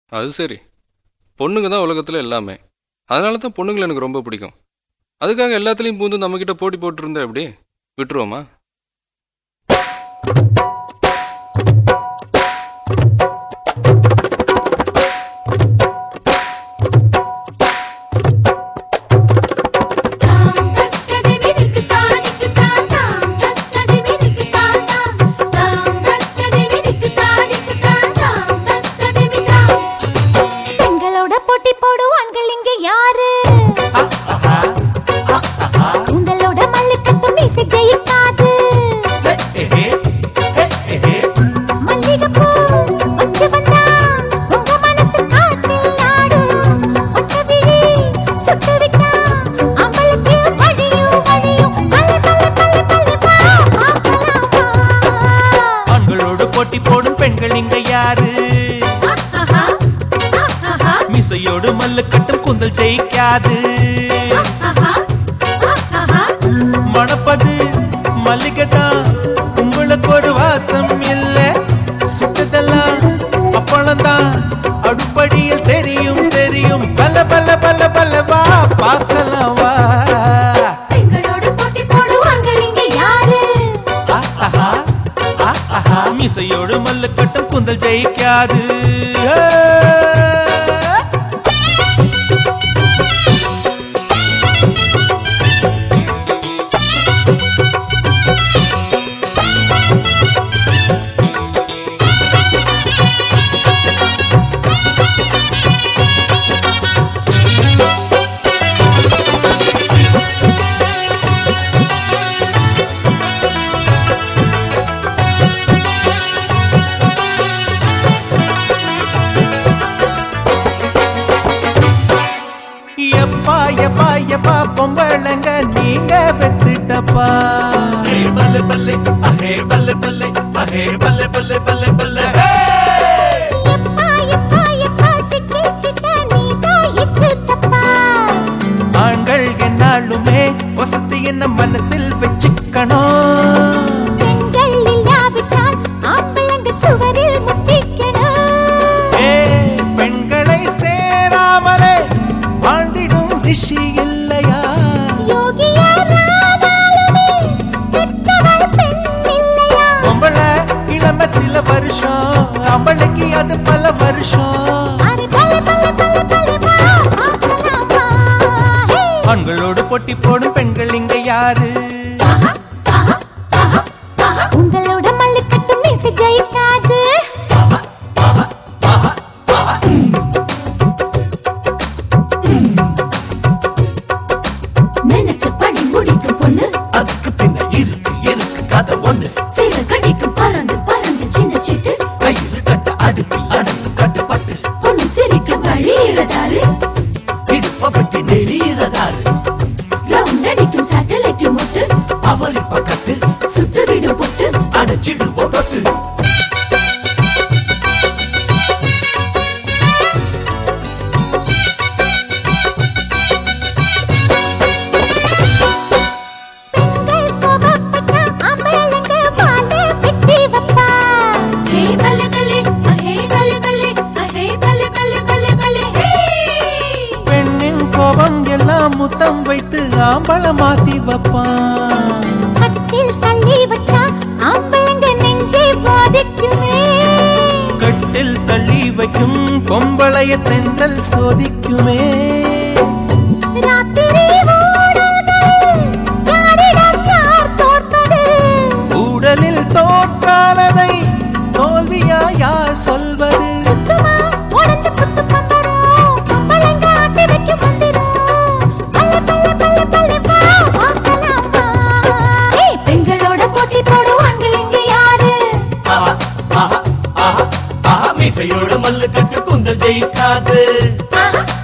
அது சரி. பொண்ணுங்க தான் உலகத்தில் எல்லாமே. அதனால தான் பொண்ணுங்களை எனக்கு ரொம்ப பிடிக்கும். அதுக்காக எல்லாத்துலேயும் பூந்து நம்மக்கிட்ட போட்டி போட்டுருந்தா எப்படி விட்டுருவோமா? பெண்கள் இங்க யாரு? மிசையோடு மல்லு கட்டும் கூந்தல் ஜெயிக்காது. மணப்பது மல்லிகைதான், உங்களுக்கு ஒரு வாசம் இல்ல. சுட்டதெல்லாம் அப்பளம்தான், அடுப்படியில் தெரியும் தெரியும். பல பல பல பல வா பார்க்கலாம் வா. மிசையோடு மல்லு கட்டும் கூந்தல் ஜெயிக்காது. பொம்பளங்க நீங்க வெத்துட்டப்பா. பல்ல பல்ல அஹே பல்ல பல்ல அஹே பல்ல பல்ல பல்ல பல்ல. ஆண்கள் என்னாலுமே வசதி என்ன மனசில் வச்சுக்கணும். பெண்கள் இல்லாவிட்டால் ஆம்பளங்க சுவரில் முட்டிக்கணும். பெண்களை சேராமலே வாழ்ந்திடும் ரிஷி இல்லையா? பொம்பளை இளம சில வருஷம், அவளுக்கு அது பல வருஷம். ஆண்களோடு போட்டி போடும் பெண்கள் இங்க யாரு? உங்களோட மல்லு கட்டும் மீசை ஜெயிக்காது. நினைச்சபடி முடிக்கும் பொண்ணு, அதுக்கு பின்ன இருக்கு இருக்கு கதை ஒண்ணு. சில கடிக்கும் பறந்து பறந்து சின்ன சிட்டு, கையில் கட்ட அடுப்பில் அடங்கு கட்டுப்பட்டு. பொண்ணு சிரிக்க வழியிறதாரு, இடுப்பப்பட்டு நெளியிறதாரு. ரவுண்ட் அடிக்கும் சேட்டலைட் முட்டு, அவரி பக்கத்து சுட்டு விடும் பொட்டு, அடைச்சிடுவோம் தொட்டு. முத்தம் வைத்து ஆம்பள மாத்தி வைப்பான். கட்டில் தள்ளி வச்சா ஆம்பளங்க நெஞ்சே பாதிக்குமே. கட்டில் தள்ளி வைக்கும் பொம்பளைய தென்றல் சோதிக்குமே. ராத்திரி யாரிடம் யார் தோற்பது? ஊடலில் தோற்றாலதை தோல்வியா யார் சொல்வது? சுத்தமா உடஞ்ச குத்து பம்பரம், பொம்பளைங்க ஆட்டி வைக்கும் மந்திரம். பெண்களோட போட்டி போடும் ஆண்கள் இங்க யாரு? மீசையோட மல்லு கட்டு கூந்தல் ஜெயிக்காது.